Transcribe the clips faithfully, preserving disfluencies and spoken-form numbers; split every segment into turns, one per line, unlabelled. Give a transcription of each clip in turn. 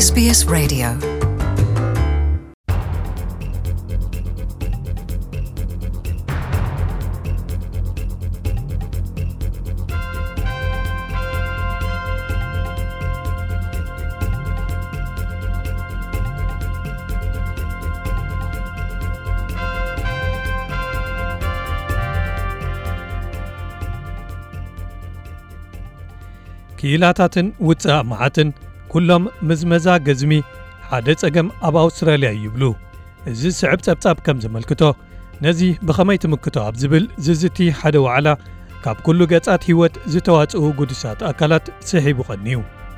ኤስ ቢ ኤስ Radio.
كيلاتاتن وصا معاتن كلهم مزمزا غزمي حدا صقم اب استراليا يبلو እዚ ስዕብ ጸብጻብ ከም ዘመልክቶ ነዚ ብኸመይ ትምክቶ ኣብ ዝብል ዝዝቲ ሓደ ዋዕላ ካብ ኩሉ ገጻት ህይወት ዝተዋጽኡ ጉድሳት ኣካላት ስሒቡ ቐኒዩ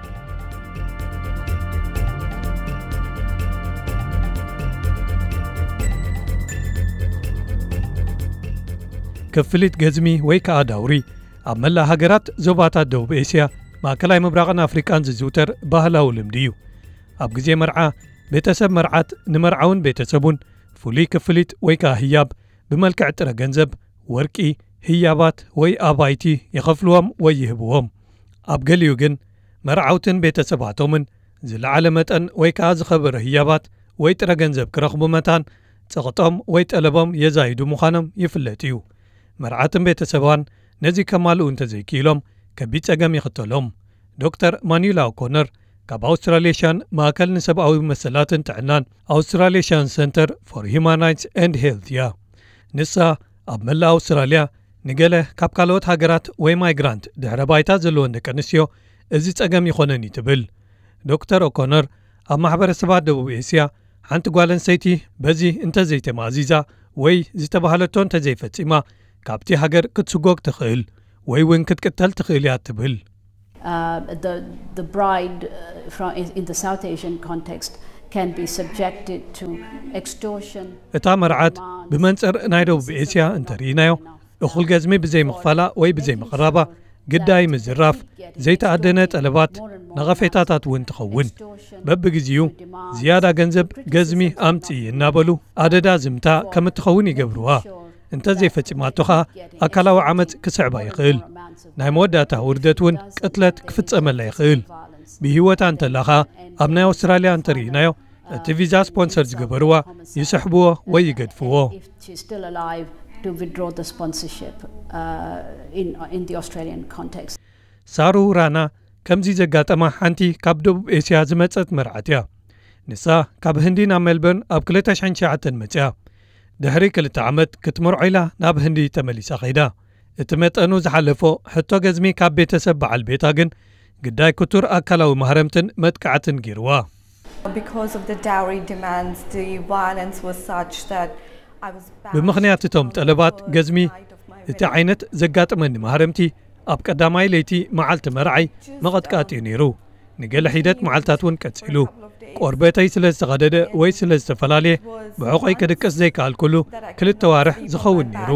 ክፍሊት ገዝሚ ወይ ከዓ ዳውሪ ኣብ መላ ሃገራት ዞባታት ደቡብ ኤስያ ማእከላይ ምብራቕን ኣፍሪቃን ዝዝውተር ባህላዊ ልምዲ እዩ ኣብ ግዜ መርዓ ቤተሰብ መርዓት ንመርዓውን ቤተሰቡን ፍሉይ ክፍሊት ወይ ከዓ ህያብ ብመልክዕ ጥረ ገንዘብ ወርቂ ህያባት ወይ ኣባይቲ ይኸፍልዎም ወይ ይህብዎም ኣብ ገሊኡ ግን መርዓውትን ቤተሰባቶምን ዝለዓለ መጠን ወይ ከዓ ዝኸበረ ህያባት ወይ ጥረ ገንዘብ ክረኽቡ መታን ፀቕጦም ወይ ጠለቦም የዛይዱ ምዃኖም ይፍለጥ እዩ መርዓትን ቤተሰባን ነዚ ከማልኡ እንተዘይኪሎም ከቢድ ፀገም ይኽተሎም ዶክተር ማኒላ ኦኮነር ካብ ኣውስትራሌሽን ማእከል ንሰብኣዊ መሰላትን ጥዕናን ኣውስትራሌሽን ሰንተር ፎር ሂውማን ራይትስ ኤንድ ሄልት እያ ንሳ ኣብ መላእ ኣውስትራልያ ንገለ ካብ ካልኦት ሃገራት ወይ ማይግራንት ድሕረ ባይታ ዘለወን ደቂ ኣንስትዮ እዚ ፀገም ይኾነን ትብል ዶክተር ኦኮነር ኣብ ማሕበረሰባት ደቡብ ኤስያ ሓንቲ ጓል ኣንስተይቲ በዚ እንተዘይተማዚዛ ወይ ዝተባህለቶ እንተዘይፈፂማ ካብቲ ሃገር ክትስጎግ ትኽእል ወይ እውን ክትቅተል ትኽእል እያ ትብል
Uh, the, the bride uh, from, in the South Asian context can be subjected to extortion.
እታ መርዓት ብመንጽር ናይ ደቡብ ኤስያ እንተርኢናዮ እኹል ገዝሚ ብዘይ ምኽፋላ ወይ ብዘይ ምቕራባ ግዳይ ምዝራፍ ዘይተኣደነ ጠለባት ነቐፌታታት እውን ትኸውን በብግዚኡ ዝያዳ ገንዘብ ገዝሚ ኣምፂ እናበሉ ኣደዳ ዝምታ ከም እትኸውን ይገብርዋ እንተዘይፈፂማቶ ኸኣ ኣካላዊ ዓመፅ ክስዕባ ይኽእል ናይ መወዳእታ ውርደት እውን ቅትለት ክፍጸመላ ይኽእል ብሂወታ እንተላኻ ኣብ ናይ ኣውስትራልያ እንተርኢናዮ እቲ ቪዛ ስፖንሰር ዝገበርዋ ይስሕብዎ ወይ ይገድፍዎ ሳሩ ራና ከምዚ ዘጋጠማ ሓንቲ ካብ ደቡብ ኤስያ ዝመፀት መርዓት እያ ንሳ ካብ ህንዲ ናብ ሜልበርን ኣብ ክልተ ሽሕን ትሽዓተን መፅያ ድሕሪ ክልተ ዓመት ክትመርዖ ኢላ ናብ ህንዲ ተመሊሳ ኸይዳ እቲ መጠኑ ዝሓለፎ ሕቶ ገዝሚ ካብ ቤተሰብ በዓል ቤታ ግን ግዳይ ክቱር ኣካላዊ ማህረምትን መጥቃዕትን ገይርዋ ብምኽንያት እቶም ጠለባት ገዝሚ እቲ ዓይነት ዘጋጥመኒ ማህረምቲ ኣብ ቀዳማይ ለይቲ መዓልቲ መርዓይ መቐጥቃጢ ነይሩ ንገለ ሒደት መዓልታት እውን ቀፂሉ ቆርበተይ ስለ ዝተቐደደ ወይ ስለ ዝተፈላለየ ብዕቆይ ክድቅስ ዘይከኣል ኩሉ ክልተ ዋርሕ ዝኸውን ነይሩ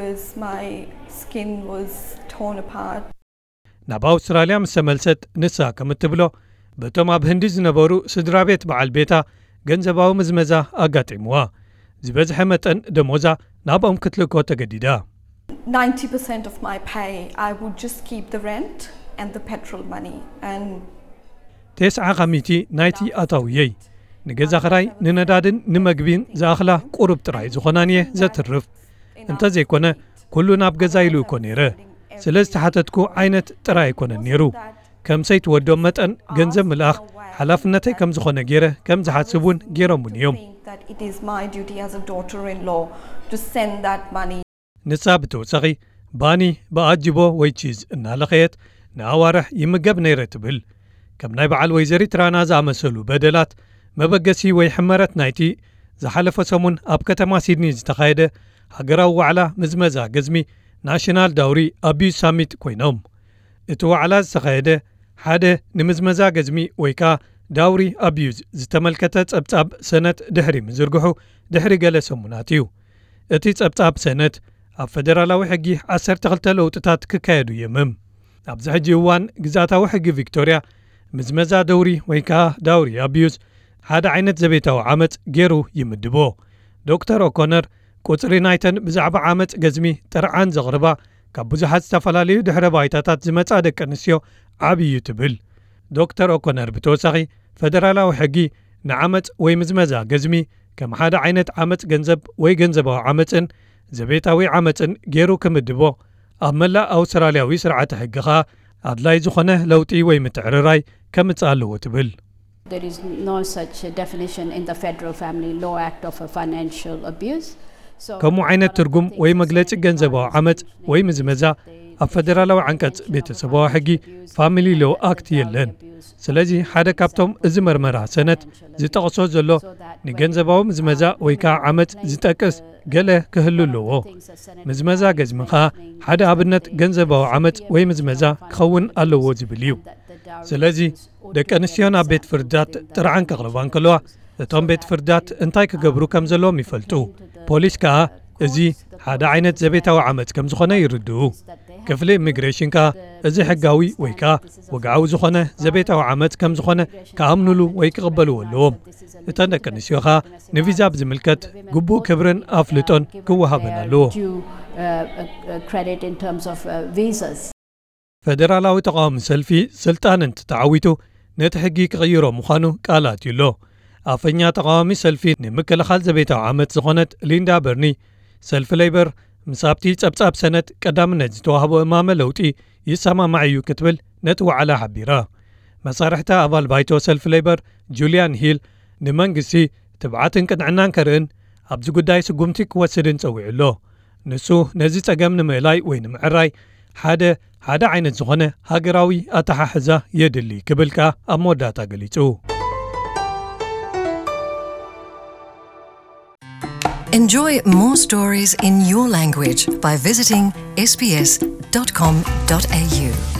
ናብ ኣውስትራልያ ምስ ተመልሰት ንሳ ከም እትብሎ በቶም ኣብ ህንዲ ዝነበሩ ስድራ ቤት በዓል ቤታ ገንዘባዊ ምዝመዛ ኣጋጢምዋ ዝበዝሐ መጠን ደሞዛ ናብኦም ክትልኮ ተገዲዳ
ninety percent of my pay I would just keep the rent and the petrol money and
ተስዓ ኸሚቲ ናይቲ ኣታውየይ ንገዛ ኽራይ ንነዳድን ንመግቢን ዝኣኽላ ቁሩብ ጥራይ ዝኾናንየ ዘትርፍ እንተዘይኮነ ኩሉ ናብ ገዛ ኢሉ እኮ ነይረ ስለ ዝተሓተትኩ ዓይነት ጥራይ ኣይኮነን ነይሩ ከም ሰይትወዶም መጠን ገንዘብ ምልኣኽ ሓላፍነተይ ከም ዝኾነ ገይረ ከም ዝሓስብ እውን ገይሮምን እዮም ንሳ ብተወሳኺ ባኒ ብኣጅቦ ወይ ቺዝ እናለኸየት ንኣዋርሕ ይምገብ ነይረ ትብል ከም ናይ በዓል ወይዘሪት ራና ዝኣመሰሉ በደላት መበገሲ ወይ ሕመረት ናይቲ ዝሓለፈ ሰሙን ኣብ ከተማ ሲድኒ ዝተኻየደ ሃገራዊ ዋዕላ ምዝመዛ ገዝሚ ናሽናል ዳውሪ ኣቢዩዝ ሳሚት ኮይኖም እቲ ዋዕላ ዝተኻየደ ሓደ ንምዝመዛ ገዝሚ ወይ ከዓ ዳውሪ ኣቢዩዝ ዝተመልከተ ጸብጻብ ሰነት ድሕሪ ምዝርግሑ ድሕሪ ገለ ሰሙናት እዩ እቲ ጸብጻብ ሰነት ኣብ ፌደራላዊ ሕጊ ዓሰርተ ክልተ ለውጥታት ክካየዱ የምም ኣብዚ ሕጂ እዋን ግዛታዊ ሕጊ ቪክቶርያ ምዝመዛ ደውሪ ወይ ከዓ ዳውሪ ኣቢዩዝ ሓደ ዓይነት ዘቤታዊ ዓመፅ ገይሩ ይምድቦ ዶክተር ኦኮነር ቁፅሪ ናይተን ብዛዕባ ዓመፅ ገዝሚ ጥርዓን ዘቕርባ ካብ ብዙሓት ዝተፈላለዩ ድሕረ ባይታታት ዝመፃ ደቂ ኣንስትዮ ዓብዩ ትብል ዶክተር ኦኮነር ብተወሳኺ ፈደራላዊ ሕጊ ንዓመፅ ወይ ምዝመዛ ገዝሚ ከም ሓደ ዓይነት ዓመፅ ገንዘብ ወይ ገንዘባዊ ዓመፅን ዘቤታዊ ዓመፅን ገይሩ ክምድቦ ኣብ መላእ ኣውስትራልያዊ ስርዓተ ሕጊ ኸኣ ኣድላይ ዝኾነ ለውጢ ወይ ምትዕርራይ ከምፅእ ኣለዎ ትብል።
There is no such definition in the Federal Family Law Act of a financial abuse.
ከምኡ ዓይነት ትርጉም ወይ መግለፂ ገንዘባዊ ዓመፅ ወይ ምዝመዛ ኣብ ፈደራላዊ ዓንቀጽ ቤተሰባዊ ሕጊ ፋሚሊ ሎ ኣክት የለን። ስለዚ ሓደ ካብቶም እዚ መርመራ ሰነት ዝጠቕሶ ዘሎ ንገንዘባዊ ምዝመዛ ወይ ከዓ ዓመፅ ዝጠቅስ ገለ ክህሉ ኣለዎ። ምዝመዛ ገዝሚ ኸኣ ሓደ ኣብነት ገንዘባዊ ዓመፅ ወይ ምዝመዛ ክኸውን ኣለዎ ዝብል እዩ። ስለዚ ደቂ ኣንስትዮ ናብ ቤት ፍርዳት ጥርዓን ከቕርባ እንከለዋ እቶም ቤት ፍርዳት እንታይ ክገብሩ ከም ዘለዎም ይፈልጡ። ፖሊስ ከዓ እዚ ሓደ ዓይነት ዘቤታዊ ዓመፅ ከም ዝኾነ ይርድኡ። ክፍሊ ኢሚግሬሽን ከዓ እዚ ሕጋዊ ወይ ከዓ ወግዓዊ ዝኾነ ዘቤታዊ ዓመፅ ከም ዝኾነ ከኣምኑሉ ወይ ክቕበልዎ ኣለዎም። እተን ደቂ ኣንስትዮ ከዓ ንቪዛ ብዝምልከት ግቡእ ክብርን ኣፍልጦን ክወሃበን ኣለዎ። ፈደራላዊ ተቃዋሚ ሰልፊ ስልጣን እንትተዓዊቱ ነቲ ሕጊ ክቕይሮ ምዃኑ ቃላት ይሎ። ኣፈኛ ተቃዋሚ ሰልፊ ንምክልኻል ዘቤታዊ ዓመፅ ዝኾነት ሊንዳ በርኒ ሰልፊ ሌይበር ምሳብቲ ጸብጻብ ሰነት ቀዳምነት ዝተዋህቦ እማመ ለውጢ ይሰማማዕ እዩ ክትብል ነቲ ዋዕላ ሓቢራ። መሳርሕታ ኣባል ባይቶ ሰልፊ ሌይበር ጁልያን ሂል ንመንግስቲ ትብዓትን ቅንዕናን ከርእን ኣብዚ ጉዳይ ስጉምቲ ክወስድን ጸዊዑ ኣሎ። ንሱ ነዚ ጸገም ንምእላይ ወይ ንምዕራይ ሓደ ሓደ ዓይነት ዝኾነ ሃገራዊ ኣተሓሕዛ የድሊ ክብል ከዓ ኣብ መወዳእታ ገሊጹ።
Enjoy more stories in your language by visiting s b s dot com dot a u.